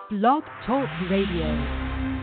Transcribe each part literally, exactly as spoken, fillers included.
Blog Talk Radio.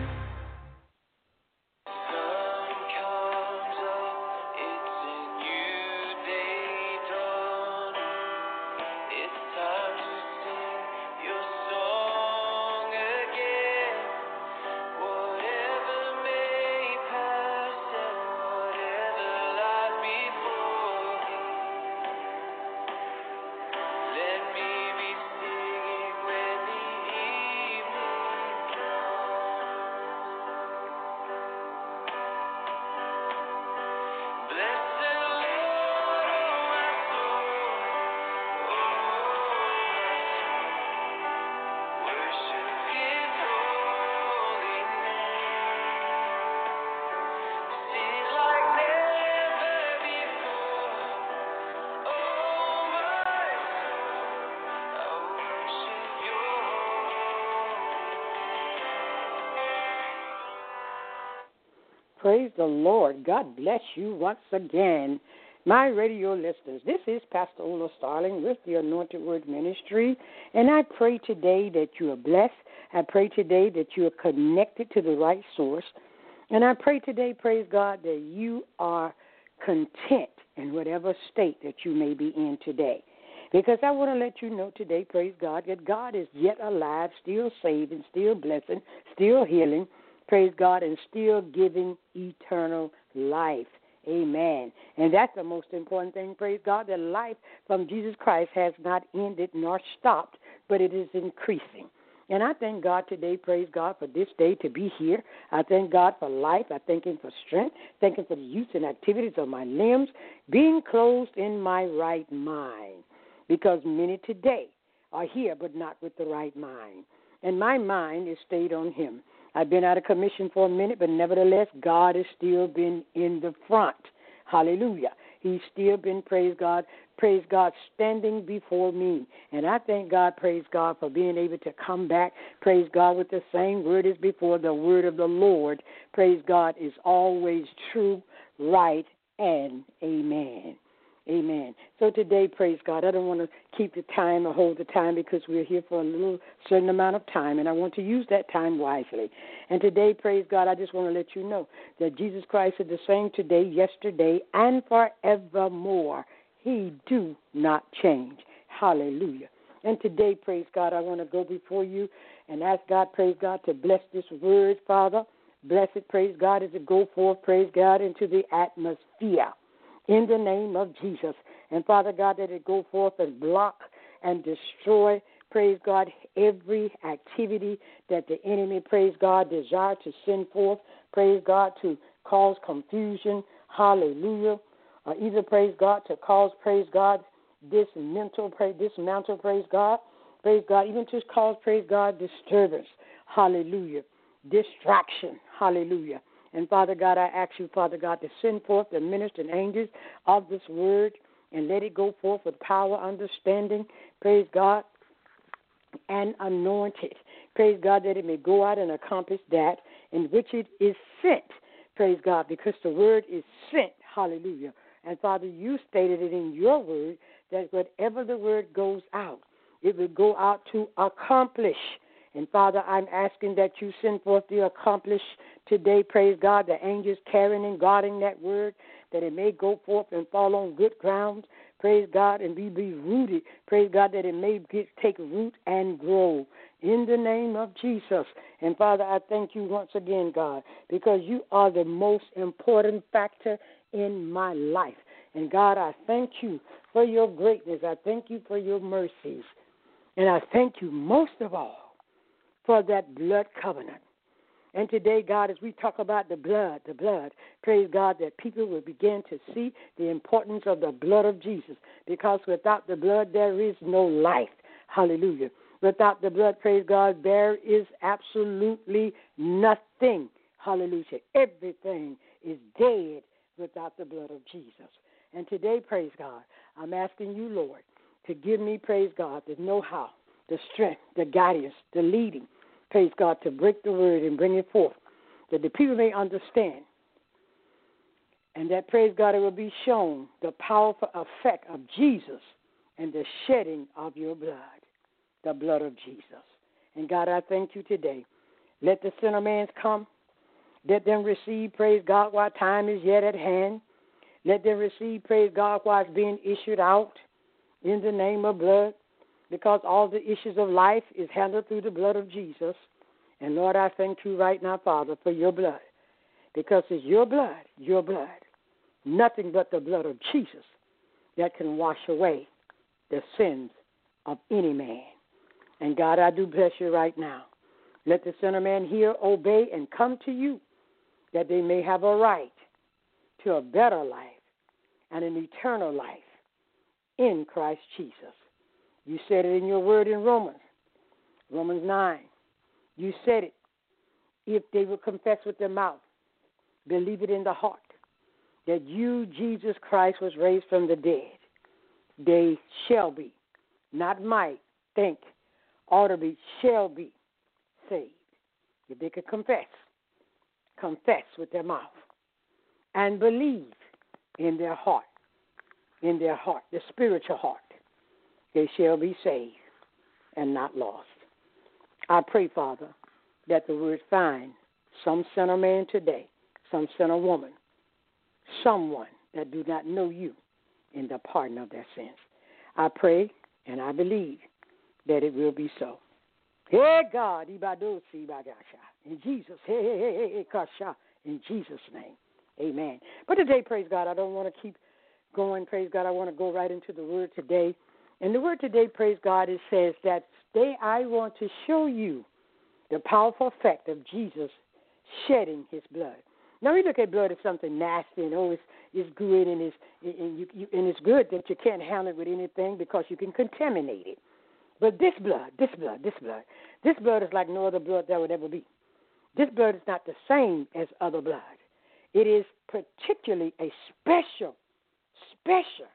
Praise the Lord. God bless you once again, my radio listeners. This is Pastor Ola Starling with the Anointed Word Ministry, and I pray today that you are blessed. I pray today that you are connected to the right source, and I pray today, praise God, that you are content in whatever state that you may be in today. Because I want to let you know today, praise God, that God is yet alive, still saving, still blessing, still healing, praise God, and still giving eternal life. Amen. And that's the most important thing, praise God, that life from Jesus Christ has not ended nor stopped, but it is increasing. And I thank God today, praise God, for this day to be here. I thank God for life. I thank Him for strength. Thank Him for the use and activities of my limbs, being clothed in my right mind. Because many today are here, but not with the right mind. And my mind is stayed on Him. I've been out of commission for a minute, but nevertheless, God has still been in the front. Hallelujah. He's still been, praise God, praise God, standing before me. And I thank God, praise God, for being able to come back, praise God, with the same word as before. The word of the Lord, praise God, is always true, right, and amen. Amen. So today, praise God, I don't want to keep the time or hold the time because we're here for a little certain amount of time, and I want to use that time wisely. And today, praise God, I just want to let you know that Jesus Christ is the same today, yesterday, and forevermore. He do not change. Hallelujah. And today, praise God, I want to go before you and ask God, praise God, to bless this word, Father. Bless it, praise God, as it go forth, praise God, into the atmosphere. In the name of Jesus. And, Father God, that it go forth and block and destroy, praise God, every activity that the enemy, praise God, desire to send forth, praise God, to cause confusion, hallelujah, or either, praise God, to cause, praise God, dismantle, praise, dismantle, praise God, praise God, even to cause, praise God, disturbance, hallelujah, distraction, hallelujah. And, Father God, I ask you, Father God, to send forth the ministering angels of this word and let it go forth with power, understanding, praise God, and anointed. Praise God, that it may go out and accomplish that in which it is sent, praise God, because the word is sent, hallelujah. And, Father, you stated it in your word that whatever the word goes out, it will go out to accomplish. And, Father, I'm asking that you send forth the accomplished today, praise God, the angels carrying and guarding that word, that it may go forth and fall on good ground, praise God, and be, be rooted, praise God, that it may get, take root and grow in the name of Jesus. And, Father, I thank you once again, God, because you are the most important factor in my life. And, God, I thank you for your greatness. I thank you for your mercies. And I thank you most of all for that blood covenant. And today, God, as we talk about the blood, the blood, praise God, that people will begin to see the importance of the blood of Jesus, because without the blood, there is no life. Hallelujah. Without the blood, praise God, there is absolutely nothing. Hallelujah. Everything is dead without the blood of Jesus. And today, praise God, I'm asking you, Lord, to give me, praise God, the know-how, the strength, the guidance, the leading, praise God, to break the word and bring it forth, that the people may understand, and that, praise God, it will be shown the powerful effect of Jesus and the shedding of your blood, the blood of Jesus. And God, I thank you today. Let the sinner man's come. Let them receive, praise God, while time is yet at hand. Let them receive, praise God, while it's being issued out in the name of blood, because all the issues of life is handled through the blood of Jesus. And, Lord, I thank you right now, Father, for your blood, because it's your blood, your blood, nothing but the blood of Jesus that can wash away the sins of any man. And, God, I do bless you right now. Let the sinner man hear, obey, and come to you, that they may have a right to a better life and an eternal life in Christ Jesus. You said it in your word in Romans, Romans nine. You said it. If they will confess with their mouth, believe it in the heart, that you, Jesus Christ, was raised from the dead, they shall be, not might, think, ought to be, shall be saved. If they could confess, confess with their mouth, and believe in their heart, in their heart, the spiritual heart, they shall be saved and not lost. I pray, Father, that the word find some sinner man today, some sinner woman, someone that do not know you in the pardon of their sins. I pray and I believe that it will be so. Hey, God, in Jesus, hey, hey, hey, hey, kasha, in Jesus' name, amen. But today, praise God, I don't want to keep going, praise God. I want to go right into the word today. And the word today, praise God, it says that today I want to show you the powerful effect of Jesus shedding his blood. Now, we look at blood as something nasty and, oh, it's, it's good and it's, and, you, you, and it's good that you can't handle it with anything because you can contaminate it. But this blood, this blood, this blood, this blood is like no other blood there would ever be. This blood is not the same as other blood. It is particularly a special, special,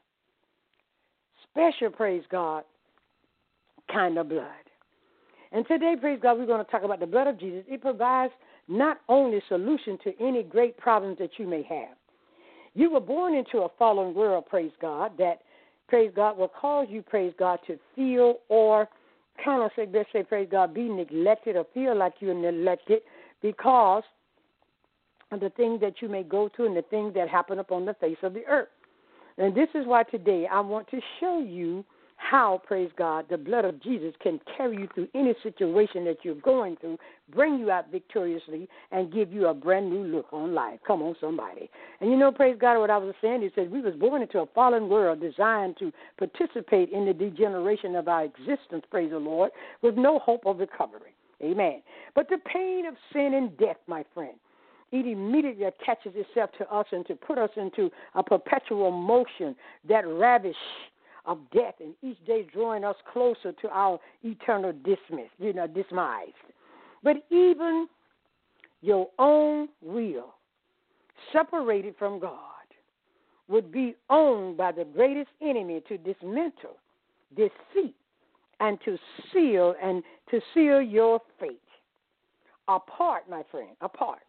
special, praise God, kind of blood. And today, praise God, we're going to talk about the blood of Jesus. It provides not only solution to any great problems that you may have. You were born into a fallen world, praise God, that, praise God, will cause you, praise God, to feel or kind of say, let's say, praise God, be neglected or feel like you're neglected because of the things that you may go through and the things that happen upon the face of the earth. And this is why today I want to show you how, praise God, the blood of Jesus can carry you through any situation that you're going through, bring you out victoriously, and give you a brand new look on life. Come on, somebody. And you know, praise God, what I was saying, he said we was born into a fallen world designed to participate in the degeneration of our existence, praise the Lord, with no hope of recovery. Amen. But the pain of sin and death, my friend, it immediately attaches itself to us and to put us into a perpetual motion that ravish of death, and each day drawing us closer to our eternal dismiss, you know, dismise. But even your own will, separated from God, would be owned by the greatest enemy to dismantle, deceit, and to seal and to seal your fate. Apart, my friend, apart.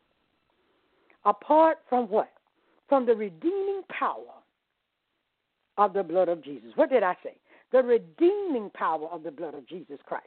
Apart from what? From the redeeming power of the blood of Jesus. What did I say? The redeeming power of the blood of Jesus Christ.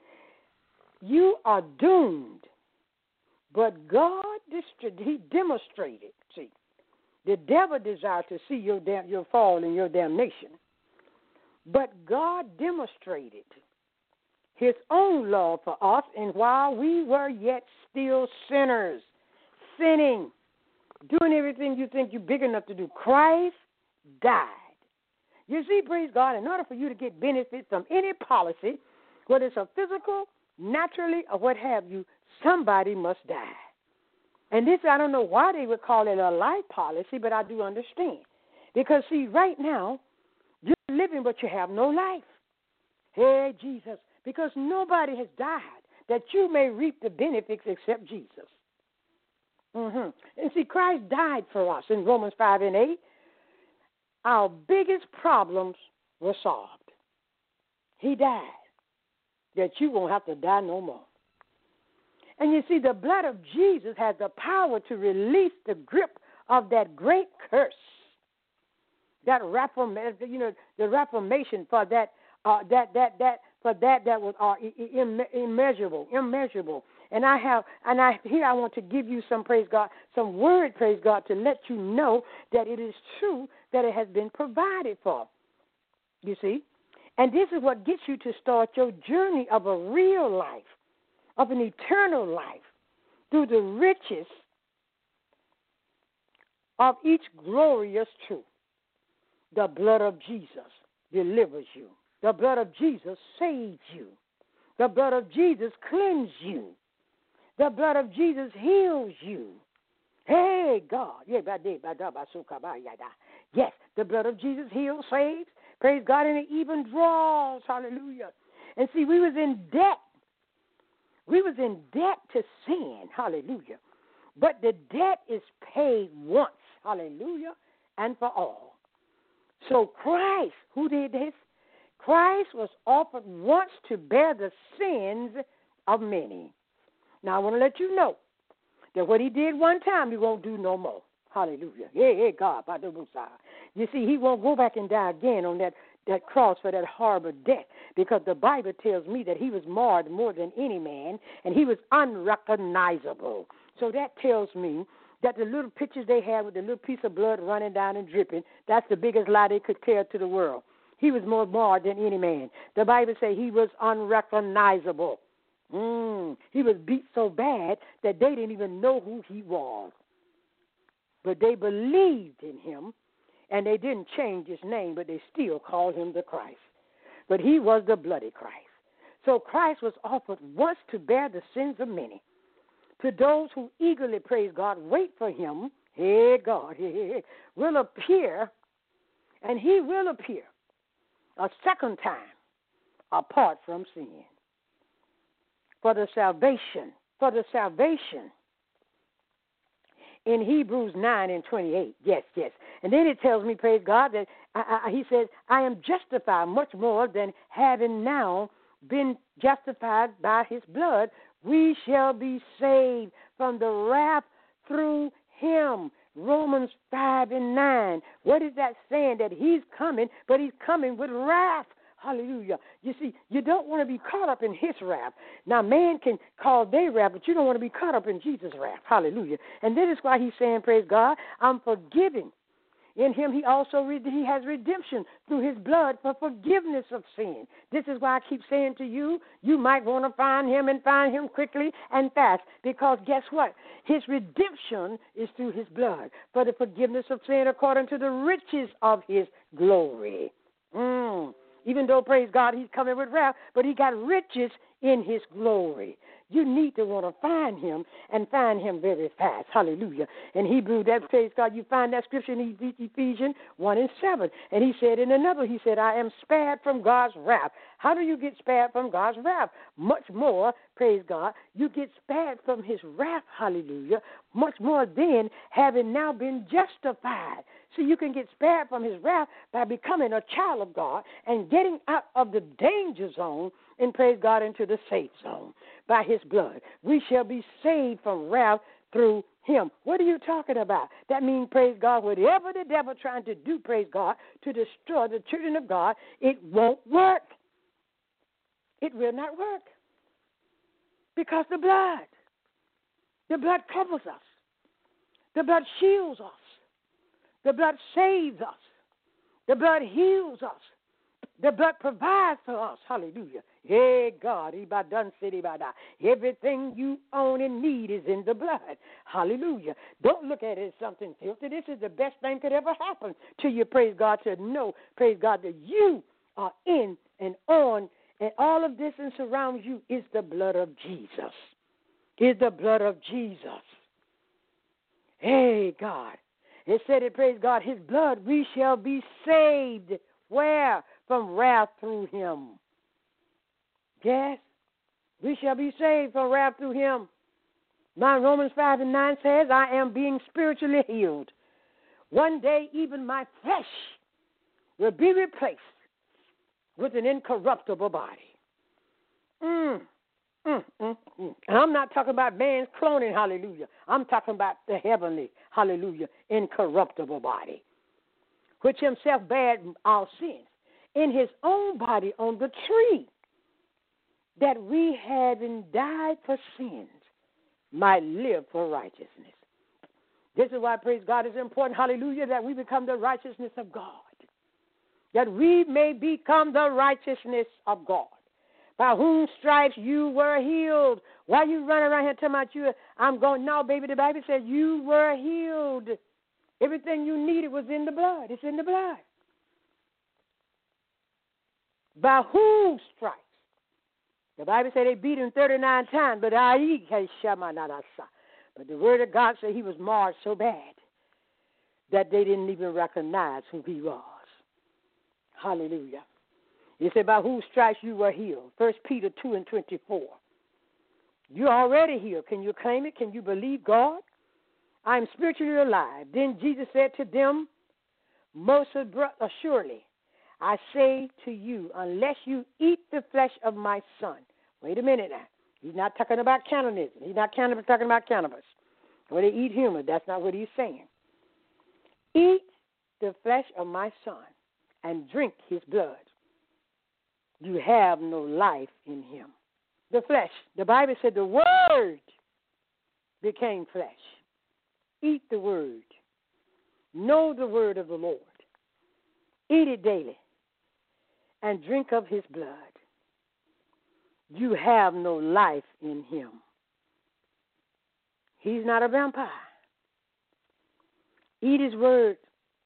You are doomed, but God, he demonstrated, see, the devil desired to see your, dam- your fall and your damnation, but God demonstrated his own love for us, and while we were yet still sinners, sinning, doing everything you think you're big enough to do, Christ died. You see, praise God, in order for you to get benefit from any policy, whether it's a physical, naturally, or what have you, somebody must die. And this, I don't know why they would call it a life policy, but I do understand. Because, see, right now, you're living, but you have no life. Hey, Jesus, because nobody has died that you may reap the benefits except Jesus. Mm-hmm. And see, Christ died for us in Romans five and eight. Our biggest problems were solved. He died that you won't have to die no more. And you see, the blood of Jesus has the power to release the grip of that great curse, that reformation, you know, the reformation for that, uh, that, that, that, for that that was uh, immeasurable, immeasurable. And I have, and I here I want to give you some, praise God, some word, praise God, to let you know that it is true that it has been provided for. You see? And this is what gets you to start your journey of a real life, of an eternal life, through the riches of each glorious truth. The blood of Jesus delivers you. The blood of Jesus saves you. The blood of Jesus cleanses you. The blood of Jesus heals you. Hey, God. Yes, the blood of Jesus heals, saves, praise God, and it even draws. Hallelujah. And see, we was in debt. We was in debt to sin. Hallelujah. But the debt is paid once. Hallelujah. And for all. So Christ, who did this? Christ was offered once to bear the sins of many. Now, I want to let you know that what he did one time, he won't do no more. Hallelujah. Yeah, yeah, God, by the Messiah. You see, he won't go back and die again on that, that cross for that horrible death, because the Bible tells me that he was marred more than any man, and he was unrecognizable. So that tells me that the little pictures they had with the little piece of blood running down and dripping, that's the biggest lie they could tell to the world. He was more marred than any man. The Bible says he was unrecognizable. Mm, he was beat so bad that they didn't even know who he was. But they believed in him, and they didn't change his name, but they still called him the Christ. But he was the bloody Christ. So Christ was offered once to bear the sins of many. To those who eagerly, praise God, wait for him, hey God, hey, hey, will appear, and he will appear a second time apart from sin. For the salvation, for the salvation in Hebrews nine and twenty-eight. Yes, yes. And then it tells me, praise God, that I, I, he says, I am justified much more than having now been justified by his blood. We shall be saved from the wrath through him. Romans five and nine. What is that saying? That he's coming, but he's coming with wrath. Hallelujah. You see, you don't want to be caught up in his wrath. Now, man can call their wrath, but you don't want to be caught up in Jesus' wrath. Hallelujah. And that is why he's saying, praise God, I'm forgiving. In him he also re- he has redemption through his blood for forgiveness of sin. This is why I keep saying to you, you might want to find him and find him quickly and fast. Because guess what? His redemption is through his blood for the forgiveness of sin according to the riches of his glory. Mm. Even though, praise God, he's coming with wrath, but he got riches in his glory. You need to want to find him and find him very fast. Hallelujah. In Hebrew, that praise God, you find that scripture in Ephesians one and seven. And he said in another, he said, I am spared from God's wrath. How do you get spared from God's wrath? Much more, praise God, you get spared from his wrath, hallelujah, much more than having now been justified. So you can get spared from his wrath by becoming a child of God and getting out of the danger zone and, praise God, into the safe zone by his blood. We shall be saved from wrath through him. What are you talking about? That means, praise God, whatever the devil trying to do, praise God, to destroy the children of God, it won't work. It will not work. Because the blood, the blood covers us. The blood shields us. The blood saves us. The blood heals us. The blood provides for us. Hallelujah. Hey, God. Everything you own and need is in the blood. Hallelujah. Don't look at it as something filthy. This is the best thing could ever happen to you, praise God, to know, praise God, that you are in and on, and all of this and surrounds you is the blood of Jesus. Is the blood of Jesus. Hey, God. It said it, praise God, his blood, we shall be saved. Where? From wrath through him. Yes, we shall be saved from wrath through him. My Romans five and nine says, I am being spiritually healed. One day, even my flesh will be replaced with an incorruptible body. Mm. Mm, mm, mm. And I'm not talking about man's cloning, hallelujah. I'm talking about the heavenly, hallelujah, incorruptible body, which himself bare our sins in his own body on the tree. that we, having died for sins, might live for righteousness. This is why, praise God, it's important, hallelujah, that we become the righteousness of God. That we may become the righteousness of God. By whom stripes you were healed. Why you running around here talking about you? I'm going, no, baby, the Bible said you were healed. Everything you needed was in the blood. It's in the blood. By whose stripes? The Bible said they beat him thirty-nine times, but I But the word of God said he was marred so bad that they didn't even recognize who he was. Hallelujah. He said, by whose stripes you were healed. First Peter two and twenty-four. You're already healed. Can you claim it? Can you believe God? I am spiritually alive. Then Jesus said to them, most assuredly, I say to you, unless you eat the flesh of my son. Wait a minute now. He's not talking about cannibalism. He's not talking about cannibals. When they eat human, that's not what he's saying. Eat the flesh of my son and drink his blood. You have no life in him. The flesh. The Bible said the word became flesh. Eat the word. Know the word of the Lord. Eat it daily. And drink of his blood. You have no life in him. He's not a vampire. Eat his word.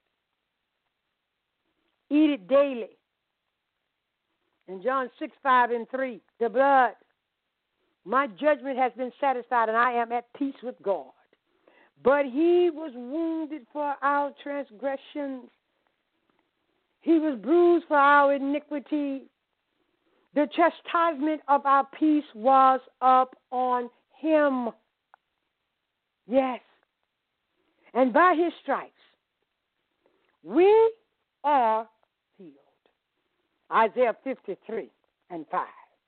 Eat it daily. In John six, five, and three, the blood. My judgment has been satisfied, and I am at peace with God. But he was wounded for our transgressions. He was bruised for our iniquity. The chastisement of our peace was upon him. Yes. And by his stripes, we are healed. Isaiah fifty-three and five.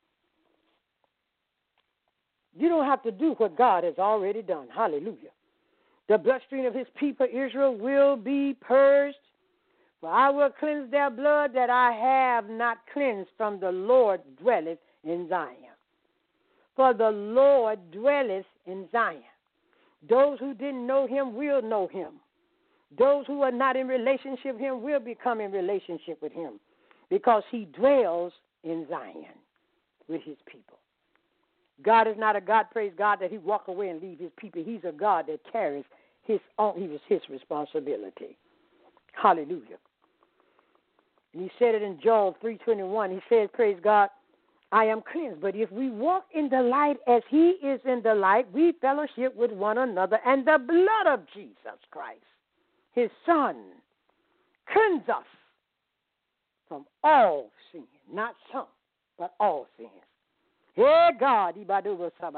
You don't have to do what God has already done. Hallelujah. The bloodstream of his people, Israel, will be purged. For I will cleanse their blood that I have not cleansed from the Lord dwelleth in Zion. For the Lord dwelleth in Zion. Those who didn't know him will know him. Those who are not in relationship with him will become in relationship with him. Because he dwells in Zion with his people. God is not a God, praise God, that he walk away and leave his people. He's a God that carries his own, he was his responsibility. Hallelujah. And he said it in Job three twenty-one. He says, praise God, I am cleansed. But if we walk in the light as he is in the light, we fellowship with one another. And the blood of Jesus Christ, his son, cleanse us from all sin. Not some, but all sins. Hey, God, you got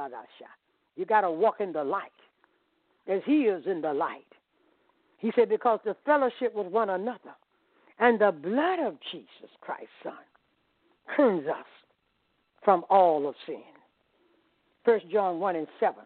to walk in the light as he is in the light. He said, because the fellowship with one another and the blood of Jesus Christ, son, cleanse us from all of sin. First John one and seven.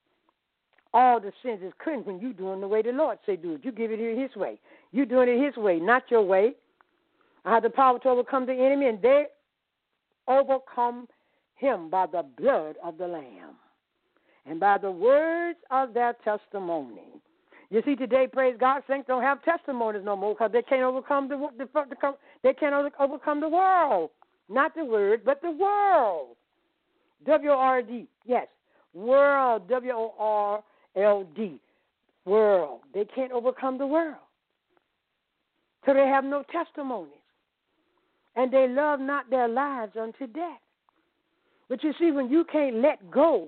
All the sins is cleansed when you doing the way the Lord say do it. You give it here his way. You doing it his way, not your way. I have the power to overcome the enemy, and they overcome him by the blood of the Lamb and by the words of their testimony. You see, today, praise God, saints don't have testimonies no more because they can't overcome the, the, the they can't overcome the world. Not the word, but the world. W O R D, yes, world, W O R L D, world. They can't overcome the world. So they have no testimonies. And they love not their lives unto death. But you see, when you can't let go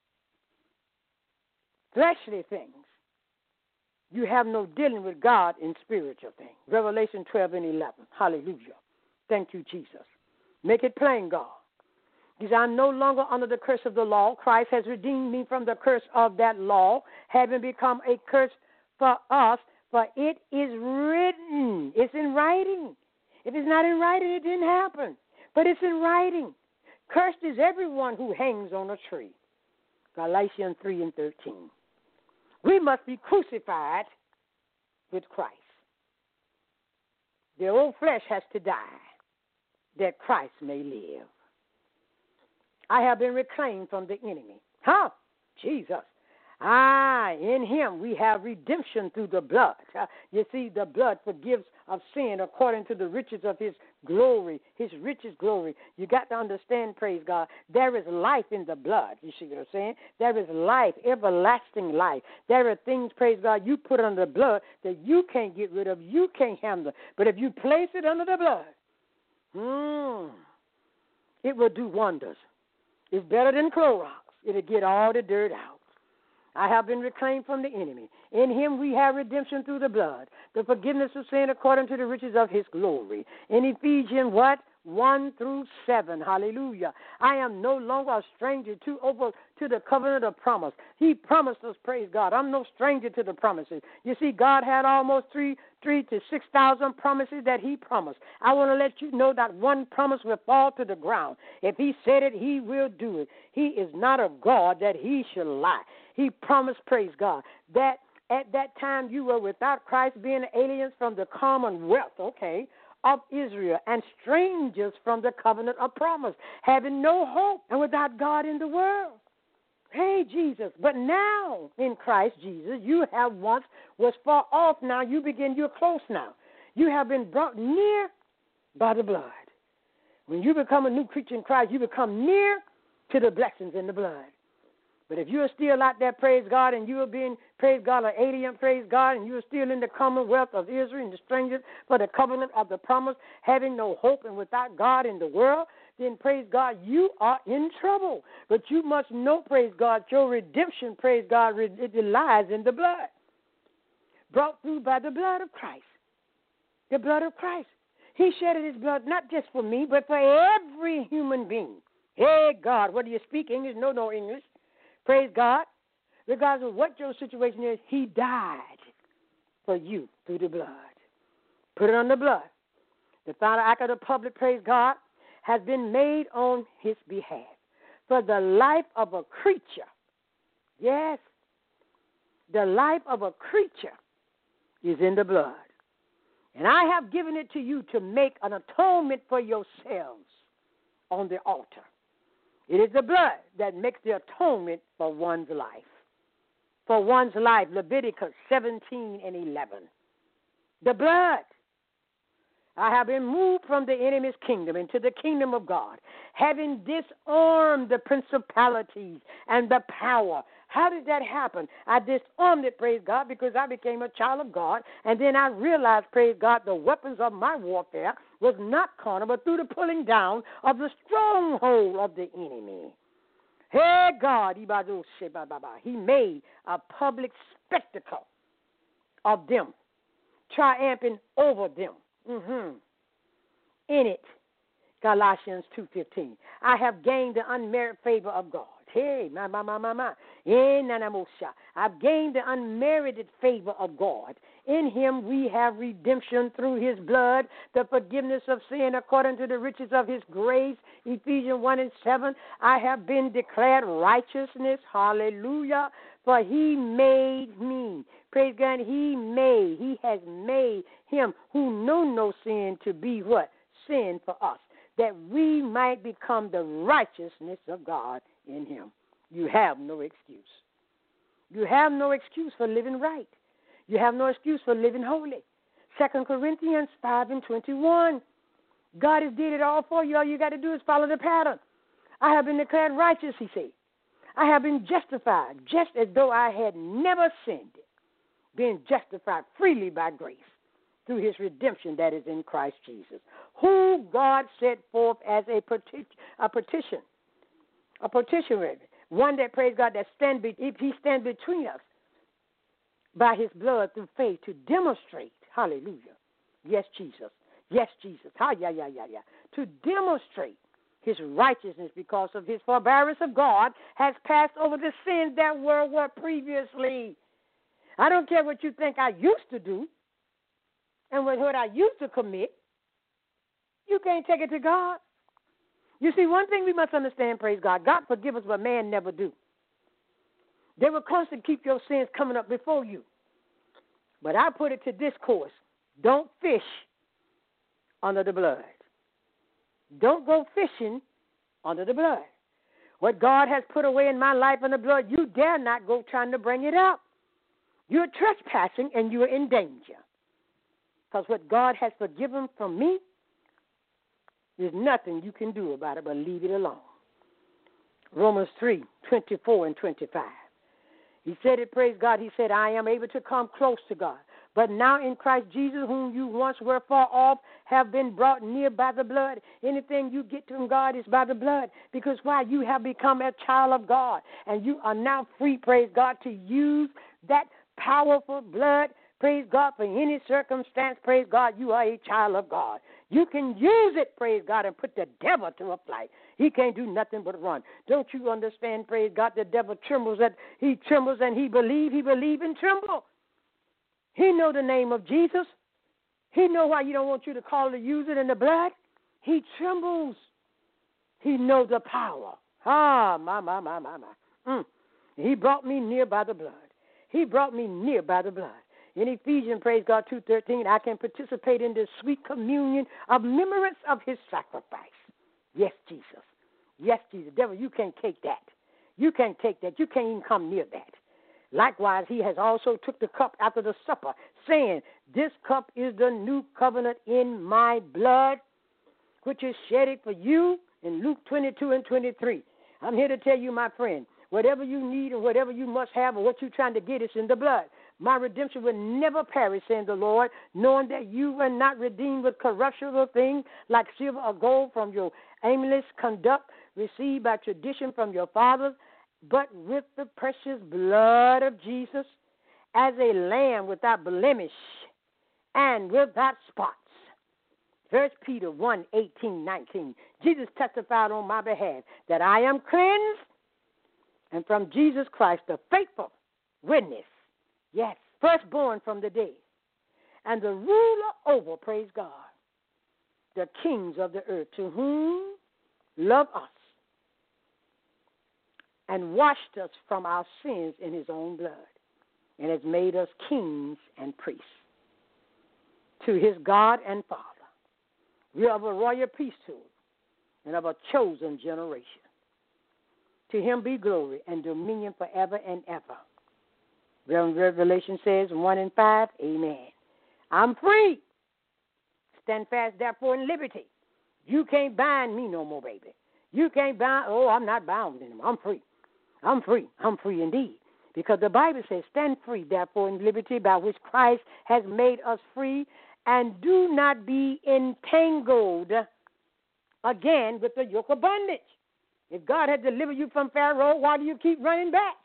fleshly things, you have no dealing with God in spiritual things. Revelation twelve and eleven. Hallelujah. Thank you, Jesus. Make it plain, God. He said, I'm no longer under the curse of the law. Christ has redeemed me from the curse of that law, having become a curse for us, for it is written. It's in writing. If it's not in writing, it didn't happen. But it's in writing. Cursed is everyone who hangs on a tree. Galatians three and thirteen. We must be crucified with Christ. The old flesh has to die that Christ may live. I have been reclaimed from the enemy. Huh? Jesus. Ah, in him we have redemption through the blood. Uh, you see, the blood forgives of sin according to the riches of his glory, his richest glory. You got to understand, praise God, there is life in the blood. You see what I'm saying? There is life, everlasting life. There are things, praise God, you put under the blood that you can't get rid of, you can't handle. But if you place it under the blood, mm, it will do wonders. It's better than Clorox. It'll get all the dirt out. I have been reclaimed from the enemy. In him we have redemption through the blood, the forgiveness of sin according to the riches of his glory. In Ephesians, what? one through seven. Hallelujah. I am no longer a stranger to over to the covenant of promise. He promised us, praise God. I'm no stranger to the promises. You see, God had almost three three to six thousand promises that he promised. I want to let you know that one promise will fall to the ground. If he said it, he will do it. He is not a God that he should lie. He promised, praise God, that at that time you were without Christ, being aliens from the commonwealth, okay, of Israel, and strangers from the covenant of promise, having no hope and without God in the world. Hey, Jesus, but now in Christ Jesus, you have once was far off. Now you begin, you're close now. You have been brought near by the blood. When you become a new creature in Christ, you become near to the blessings in the blood. But if you are still out there, praise God, and you are being, praise God, an alien, praise God, and you are still in the commonwealth of Israel and the strangers for the covenant of the promise, having no hope and without God in the world, then praise God, you are in trouble. But you must know, praise God, your redemption, praise God, it lies in the blood, brought through by the blood of Christ, the blood of Christ. He shedded his blood not just for me, but for every human being. Hey, God, whether you speak English, no, no English. Praise God. Regardless of what your situation is, he died for you through the blood. Put it on the blood. The final act of the public, praise God, has been made on his behalf. For the life of a creature, yes, the life of a creature is in the blood. And I have given it to you to make an atonement for yourselves on the altar. It is the blood that makes the atonement for one's life. For one's life, Leviticus seventeen and eleven. The blood. I have been moved from the enemy's kingdom into the kingdom of God, having disarmed the principalities and the power. How did that happen? I disarmed it, praise God, because I became a child of God, and then I realized, praise God, the weapons of my warfare was not carnal, but through the pulling down of the stronghold of the enemy. Hey, God, he made a public spectacle of them, triumphing over them. Mm-hmm. In it, Galatians two fifteen, I have gained the unmerited favor of God. Hey, my, my, my, my, my. I've gained the unmerited favor of God. In him we have redemption through his blood, the forgiveness of sin according to the riches of his grace. Ephesians one and seven, I have been declared righteousness. Hallelujah. For he made me. Praise God, he made, he has made him who knew no sin to be what? Sin for us, that we might become the righteousness of God in him. You have no excuse. You have no excuse for living right. You have no excuse for living holy. Second Corinthians five and twenty-one. God has did it all for you. All you got to do is follow the pattern. I have been declared righteous, he said. I have been justified, just as though I had never sinned, being justified freely by grace through his redemption that is in Christ Jesus, who God set forth as a, peti- a petition, a petitioner, one that, praise God, that stand be- if he stands between us by his blood through faith to demonstrate, hallelujah, yes, Jesus, yes, Jesus, ha, yeah, yeah, yeah, yeah, to demonstrate his righteousness because of his forbearance of God has passed over the sins that were what previously. I don't care what you think I used to do and what I used to commit. You can't take it to God. You see, one thing we must understand, praise God, God forgive us, but man never do. They will constantly keep your sins coming up before you. But I put it to this course. Don't fish under the blood. Don't go fishing under the blood. What God has put away in my life in the blood, you dare not go trying to bring it up. You're trespassing and you're in danger. Because what God has forgiven from me, there's nothing you can do about it but leave it alone. Romans three, twenty-four and twenty-five. He said it, praise God. He said, I am able to come close to God. But now in Christ Jesus, whom you once were far off, have been brought near by the blood. Anything you get from God is by the blood. Because why? You have become a child of God. And you are now free, praise God, to use that powerful blood, praise God, for any circumstance, praise God, you are a child of God. You can use it, praise God, and put the devil to a flight. He can't do nothing but run. Don't you understand, praise God, the devil trembles, that he trembles and he believe, he believe and tremble. He know the name of Jesus. He know why you don't want you to call to use it in the blood. He trembles. He knows the power. Ah, my, my, my, my, my. Mm. He brought me near by the blood. He brought me near by the blood. In Ephesians, praise God, two thirteen, I can participate in this sweet communion of remembrance of his sacrifice. Yes, Jesus. Yes, Jesus. Devil, you can't take that. You can't take that. You can't even come near that. Likewise, he has also took the cup after the supper, saying, this cup is the new covenant in my blood, which is shedded for you in Luke twenty-two and twenty-three. I'm here to tell you, my friend, whatever you need and whatever you must have or what you're trying to get is in the blood. My redemption will never perish, saying the Lord, knowing that you were not redeemed with corruptible things like silver or gold from your aimless conduct received by tradition from your fathers, but with the precious blood of Jesus, as a lamb without blemish and without spots. First Peter one, eighteen, nineteen. Jesus testified on my behalf that I am cleansed, and from Jesus Christ, the faithful witness, yes, firstborn from the dead, and the ruler over, praise God, the kings of the earth, to whom love us and washed us from our sins in his own blood, and has made us kings and priests to his God and Father. We are of a royal priesthood and of a chosen generation. To him be glory and dominion forever and ever. Revelation says one and five, amen. I'm free. Stand fast, therefore, in liberty. You can't bind me no more, baby. You can't bind, oh, I'm not bound anymore. I'm free. I'm free. I'm free indeed. Because the Bible says, stand free, therefore, in liberty by which Christ has made us free, and do not be entangled again with the yoke of bondage. If God had delivered you from Pharaoh, why do you keep running back?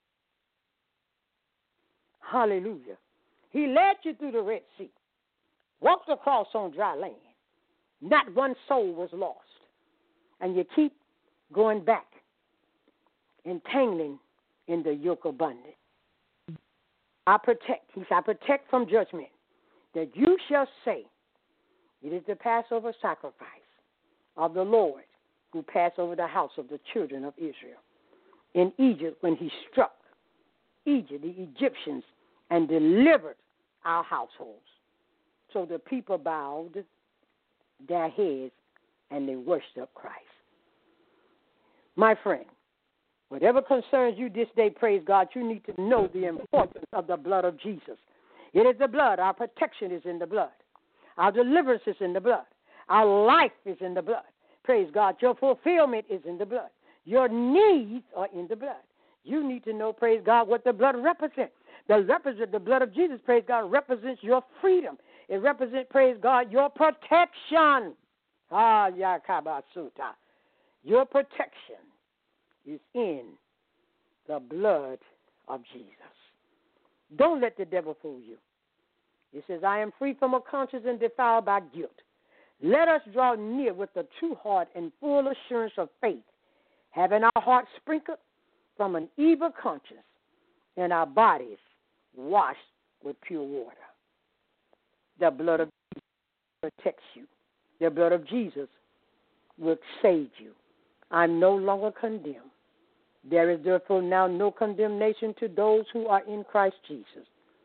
Hallelujah. He led you through the Red Sea, walked across on dry land. Not one soul was lost. And you keep going back, entangling in the yoke of bondage. I protect. He said, I protect from judgment, that you shall say, it is the Passover sacrifice of the Lord who passed over the house of the children of Israel in Egypt when he struck Egypt, the Egyptians, and delivered our households. So the people bowed their heads and they worshiped Christ. My friend, whatever concerns you this day, praise God, you need to know the importance of the blood of Jesus. It is the blood. Our protection is in the blood. Our deliverance is in the blood. Our life is in the blood. Praise God. Your fulfillment is in the blood. Your needs are in the blood. You need to know, praise God, what the blood represents. The, represent, the blood of Jesus, praise God, represents your freedom. It represents, praise God, your protection. Ah, Yakabasuta. Your protection is in the blood of Jesus. Don't let the devil fool you. It says, I am free from a conscience and defiled by guilt. Let us draw near with a true heart and full assurance of faith, having our hearts sprinkled from an evil conscience and our bodies washed with pure water. The blood of Jesus protects you. The blood of Jesus will save you. I'm no longer condemned. There is therefore now no condemnation to those who are in Christ Jesus,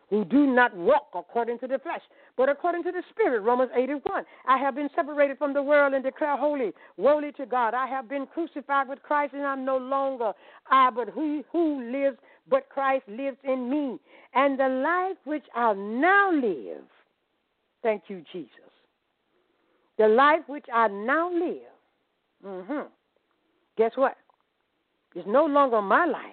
who do not walk according to the flesh, but according to the Spirit. Romans eight and one. I have been separated from the world and declare holy, worthy to God. I have been crucified with Christ, and I'm no longer I, but he who lives, but Christ lives in me. And the life which I now live, thank you, Jesus. The life which I now live, mm-hmm. guess what? It's no longer my life.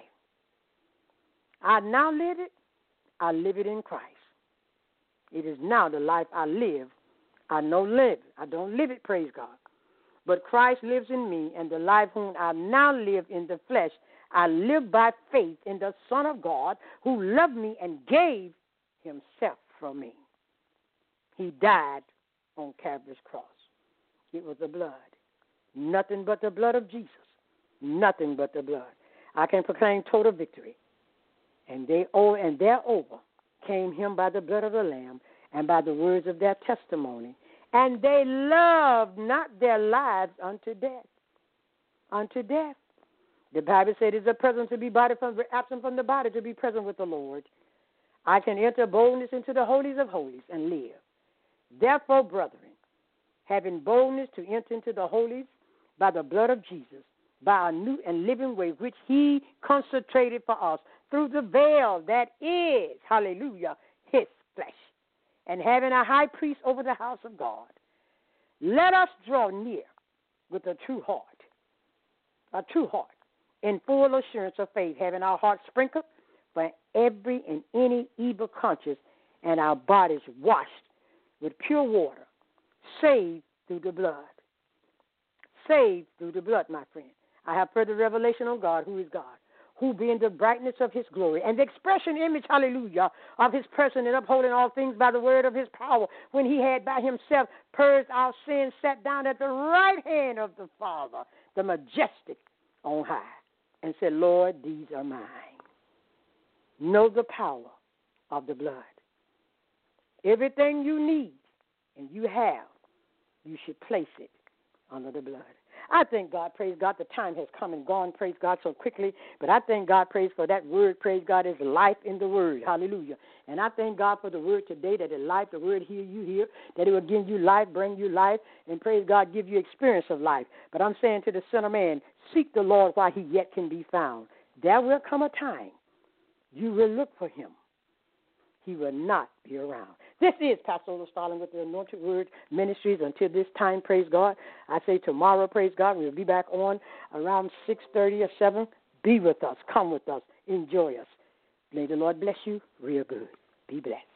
I now live it. I live it in Christ. It is now the life I live. I know live. I don't live it, praise God. But Christ lives in me, and the life whom I now live in the flesh, I live by faith in the Son of God who loved me and gave himself for me. He died on Calvary's cross. It was the blood. Nothing but the blood of Jesus. Nothing but the blood. I can proclaim total victory. And they oh, and thereover came him by the blood of the Lamb and by the words of their testimony. And they loved not their lives unto death. Unto death. The Bible said it's a present to be body from, absent from the body to be present with the Lord. I can enter boldness into the holies of holies and live. Therefore, brethren, having boldness to enter into the holies by the blood of Jesus, by a new and living way which he consecrated for us through the veil that is, hallelujah, his flesh. And having a high priest over the house of God, let us draw near with a true heart, a true heart, in full assurance of faith, having our hearts sprinkled for every and any evil conscience, and our bodies washed with pure water, saved through the blood. Saved through the blood, my friend. I have further revelation of God, who is God, who being the brightness of his glory and the expression image, hallelujah, of his person and upholding all things by the word of his power, when he had by himself purged our sins, sat down at the right hand of the Father, the majestic on high, and said, Lord, these are mine. Know the power of the blood. Everything you need and you have, you should place it under the blood. I thank God, praise God, the time has come and gone, praise God, so quickly. But I thank God, praise for that word, praise God, is life in the word, hallelujah. And I thank God for the word today, that the life, the word here, you hear, that it will give you life, bring you life, and praise God, give you experience of life. But I'm saying to the sinner man, seek the Lord while he yet can be found. There will come a time you will look for him. He will not be around. This is Pastor Ola Starling with the Anointed Word Ministries. Until this time, praise God. I say tomorrow, praise God, we'll be back on around six thirty or seven. Be with us. Come with us. Enjoy us. May the Lord bless you real good. Be blessed.